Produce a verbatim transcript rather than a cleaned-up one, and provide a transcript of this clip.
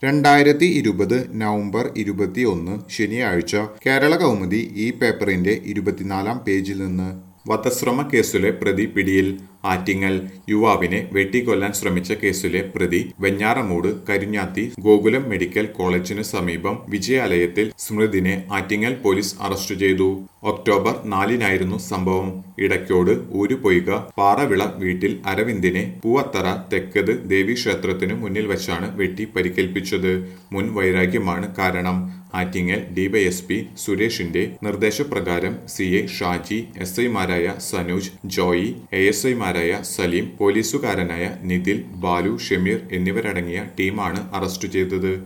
രണ്ടായിരത്തി ഇരുപത് നവംബർ ഇരുപത്തിയൊന്ന് ശനിയാഴ്ച കേരള കൗമുദി ഈ പേപ്പറിന്റെ ഇരുപത്തിനാലാം പേജിൽ നിന്ന് വധശ്രമ കേസിലെ പ്രതി പിടിയിൽ. ആറ്റിങ്ങൽ യുവാവിനെ വെട്ടിക്കൊല്ലാൻ ശ്രമിച്ച കേസിലെ പ്രതി വെഞ്ഞാറമൂട് കരിഞ്ഞാത്തി ഗോകുലം മെഡിക്കൽ കോളേജിന് സമീപം വിജയാലയത്തിൽ സ്മൃതിനെ ആറ്റിങ്ങൽ പോലീസ് അറസ്റ്റ് ചെയ്തു. ഒക്ടോബർ നാലിനായിരുന്നു സംഭവം. ഇടയ്ക്കോട് ഊരുപൊയ്ക പാറവിള വീട്ടിൽ അരവിന്ദിനെ പൂവത്തറ തെക്കത് ദേവീക്ഷേത്രത്തിനു മുന്നിൽ വച്ചാണ് വെട്ടി പരിക്കേൽപ്പിച്ചത്. മുൻ വൈരാഗ്യമാണ് കാരണം. ആറ്റിങ്ങൽ ഡിവൈഎസ്പി സുരേഷിന്റെ നിർദ്ദേശപ്രകാരം സി ഐ ഷാജി, എസ് ഐമാരായ സനൂജ്, ജോയി, എ എസ് ഐമാരായ സലീം, പോലീസുകാരനായ നിതിൽ, ബാലു, ഷമീർ എന്നിവരടങ്ങിയ ടീമാണ് അറസ്റ്റ് ചെയ്തത്.